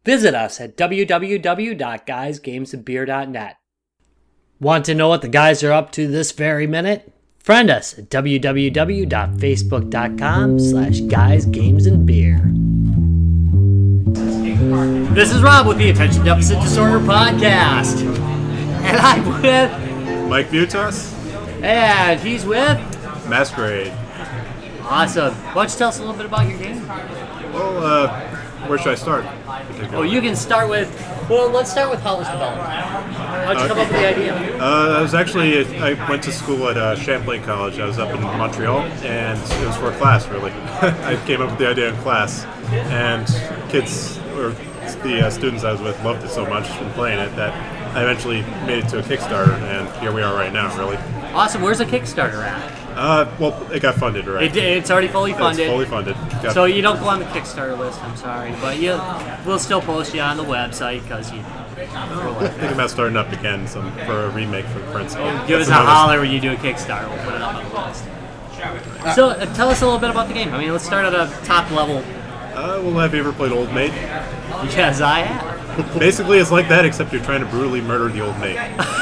Visit us at www.guysgamesandbeer.net. Want to know what the guys are up to this very minute? Friend us at www.facebook.com/guysgamesandbeer. This is Rob with the Attention Deficit Disorder Podcast. And I'm with Mike Butas. And he's with Masquerade. Awesome. Why don't you tell us a little bit about your game? Well, where should I start? Oh, you can start with, let's start with how it was developed. How'd you come up with the idea? I went to school at Champlain College. I was up in Montreal, and it was for a class, really. I came up with the idea in class, and kids, or the students I was with, loved it so much from playing it that I eventually made it to a Kickstarter, and here we are right now, really. Awesome. Where's the Kickstarter at? Well, it got funded, right? It's already fully funded. It's fully funded. So you don't go on the Kickstarter list, I'm sorry. But we'll still post you on the website because you... Thinking about starting up again for a remake for the principal. Give us a holler when you do a Kickstarter. We'll put it up on the list. So tell us a little bit about the game. I mean, let's start at a top level. Well, have you ever played Old Maid? Yes, I have. Basically, it's like that, except you're trying to brutally murder the Old Maid.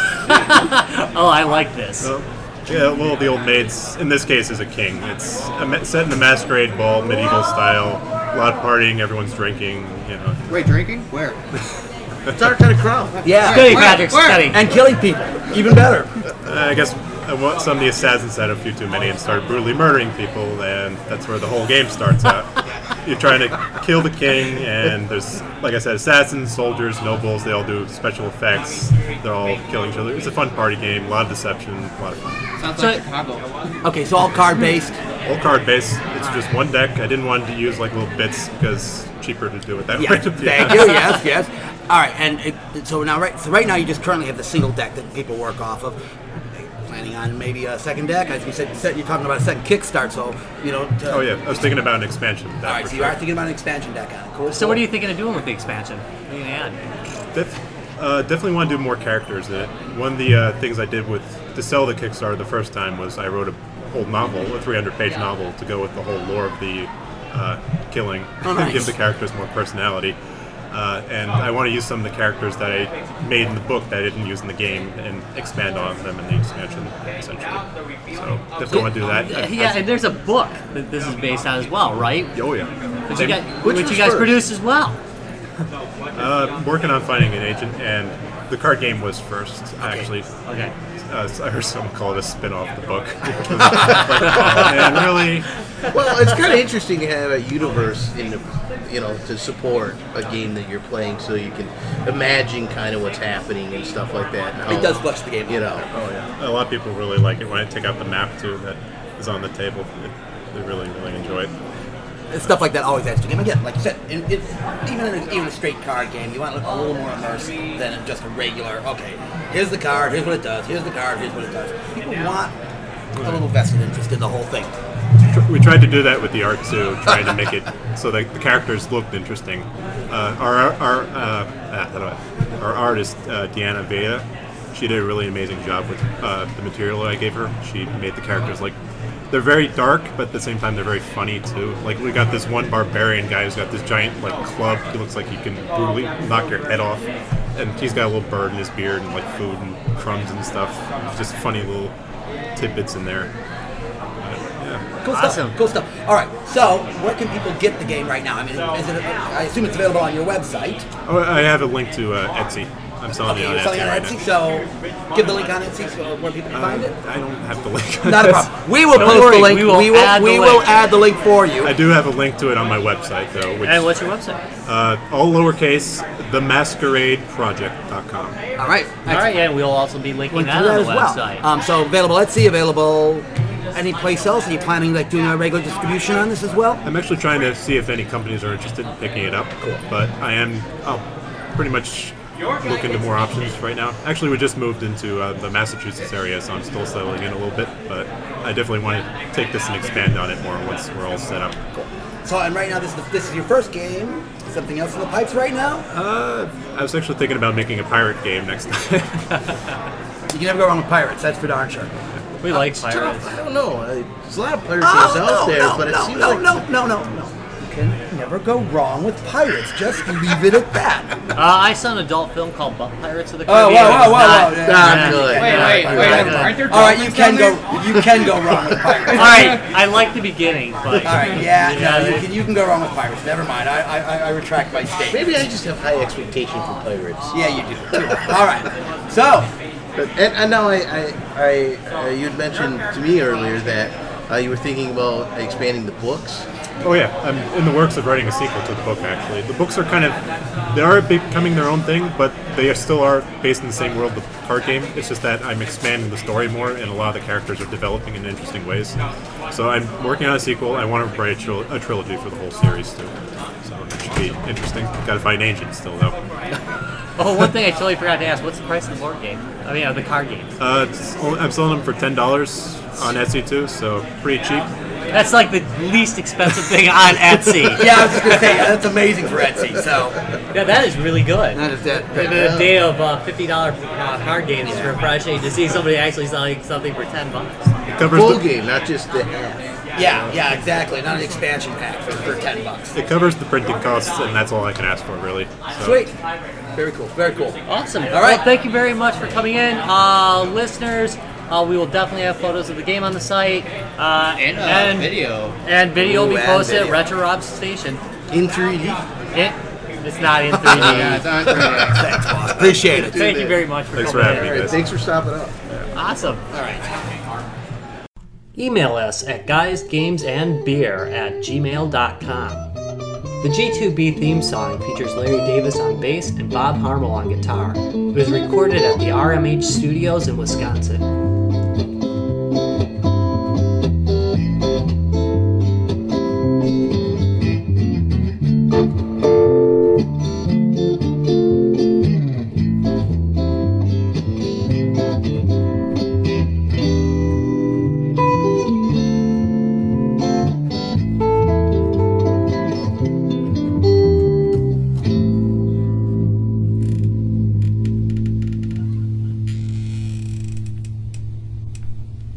Oh, I like this. Yeah, well, the Old Maid's, in this case, is a king. It's set in the Masquerade Ball, medieval style. A lot of partying, everyone's drinking, you know. Wait, drinking? Where? It's our kind of crown. Yeah. Study, Patrick, study. And killing people. Even better. I guess some of the assassins had a few too many and started brutally murdering people, and that's where the whole game starts out. You're trying to kill the king, and there's, like I said, assassins, soldiers, nobles, they all do special effects. They're all killing each other. It's a fun party game, a lot of deception, a lot of fun. Sounds like Chicago. Okay, so all card-based? All card-based. It's just one deck. I didn't want to use like little bits because it's cheaper to do it that way. Thank you, yes. All right, and right now you just currently have the single deck that people work off of. Planning on maybe a second deck? As you said, you're talking about a second kickstart, so, you know... Oh, yeah. I was thinking about an expansion deck. All right, so you are thinking about an expansion deck on it. Cool. So what are you thinking of doing with the expansion? What are you going to add? Definitely want to do more characters in it. One of the things I did to sell the Kickstarter the first time was I wrote a whole novel, a 300-page novel, to go with the whole lore of the killing, and give the characters more personality. And I want to use some of the characters that I made in the book that I didn't use in the game and expand on them in the expansion, essentially. So definitely want to do that. And there's a book that this is based on as well, right? Oh, yeah. Which you guys produced as well. Working on finding an agent, and the card game was first, actually. Okay. I heard someone call it a spin-off of the book. And really... Well, it's kind of interesting to have a universe to support a game that you're playing, so you can imagine kind of what's happening and stuff like that. It does flesh the game, you know. Oh yeah, a lot of people really like it when I take out the map too that is on the table. They really, really enjoy it. Stuff like that always adds to the game. Again, like you said, even a straight card game, you want to look a little more immersive than just a regular, okay, here's the card, here's what it does, here's the card, here's what it does. People want a little vested interest in the whole thing. We tried to do that with the art too, trying to make it so that the characters looked interesting. Our artist, Deanna Veda, she did a really amazing job with the material I gave her. She made the characters they're very dark, but at the same time they're very funny too. Like we got this one barbarian guy who's got this giant club. He looks like he can brutally knock your head off, and he's got a little bird in his beard and food and crumbs and stuff. Just funny little tidbits in there. Cool stuff. All right, so where can people get the game right now? I mean, I assume it's available on your website. Oh, I have a link to Etsy. I'm selling it on Etsy right now. So give the link on Etsy so where people can find it. I don't have the link. Not a problem. We will post the link. We will add the link for you. I do have a link to it on my website, though. And what's your website? All lowercase, themasqueradeproject.com. All right. Yeah, we'll also be linking that on the website. Well. So available Etsy, available any place else. Are you planning doing a regular distribution on this as well? I'm actually trying to see if any companies are interested in picking it up. Cool. But I'll pretty much look into more options right now. Actually, we just moved into the Massachusetts area, so I'm still settling in a little bit. But I definitely want to take this and expand on it more once we're all set up. Cool. So, and right now, this is your first game. Something else in the pipes right now? I was actually thinking about making a pirate game next time. You can never go wrong with pirates. That's for darn sure. We like pirates. I don't know. There's a lot of pirate games out there, but it seems like... No. can never go wrong with pirates. Just leave it at that. I saw an adult film called Pirates of the Oh, Caribbean. whoa. Not Yeah. good. Wait, Yeah. aren't there All right, dolphins down there? you can go wrong with pirates. All right, I like the beginning, but All right, you can go wrong with pirates. Never mind. I retract my statement. Maybe I just have high expectation for pirates. Yeah, you do. All right. So, And now you'd mentioned to me earlier that you were thinking about expanding the books. Oh yeah, I'm in the works of writing a sequel to the book. Actually, the books are they are becoming their own thing, but they still are based in the same world of the card game. It's just that I'm expanding the story more, and a lot of the characters are developing in interesting ways. So I'm working on a sequel. I want to write a trilogy for the whole series too. So it should be interesting. Got to find agents still though. oh, one thing I totally forgot to ask: what's the price of the board game? I mean, the card games. I'm selling them for $10 on Etsy too, so pretty cheap. That's like the least expensive thing on Etsy. yeah, I was just going to say, that's amazing for Etsy. So, Yeah, that is really good. that is that. In a day of $50 card games, it's refreshing to see somebody actually selling something for $10. It covers Full the, game, not just the half. Yeah, exactly. Not an expansion pack for $10. it covers the printing costs, and that's all I can ask for really. So. Sweet. Very cool. Very cool. Awesome. All right. Well, thank you very much for coming in, listeners. We will definitely have photos of the game on the site, And video. and video will be Ooh, and posted at video. Retro Rob's station. In 3D. It's not in 3D. Yeah, it's on 3D. Thanks, boss. Appreciate it. Thank you very much for Thanks for coming having in. me. All right, thanks for stopping up. Awesome. All right. Email us at guysgamesandbeer@gmail.com. The G2B theme song features Larry Davis on bass and Bob Harmel on guitar. It was recorded at the RMH Studios in Wisconsin.